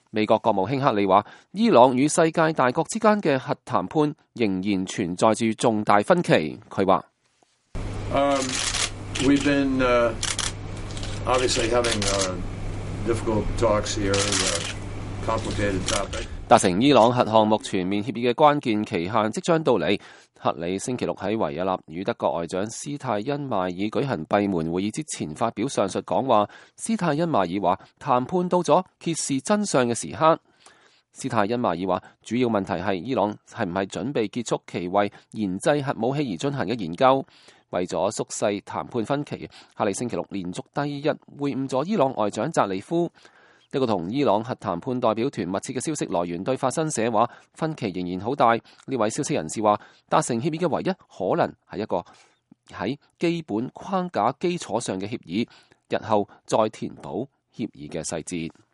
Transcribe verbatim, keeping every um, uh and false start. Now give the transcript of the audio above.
美國國務卿克里話，伊朗與世界大國之間嘅核談判仍然存在住重大分歧。佢話 ：Um, we've been, uh, obviously having, uh, difficult talks here, uh, complicated topic. 達成伊朗核項目全面協議嘅關鍵期限即將到嚟。克里星期六喺維也納與德國外長斯泰因邁爾舉行閉門會議之前發表上述講話。斯泰因邁爾話：談判到咗揭示真相嘅時刻。斯泰因邁爾話：主要問題係伊朗係唔係準備結束其為研製核武器而進行嘅研究。為咗縮細談判分歧，克里星期六連續第二日會晤咗伊朗外長扎里夫。一個同伊朗核談判代表團密切嘅消息來源對法新社話，分歧仍然好大。呢位消息人士話，達成協議嘅唯一可能係一個喺基本框架基礎上嘅協議，日後再填補協議嘅細節。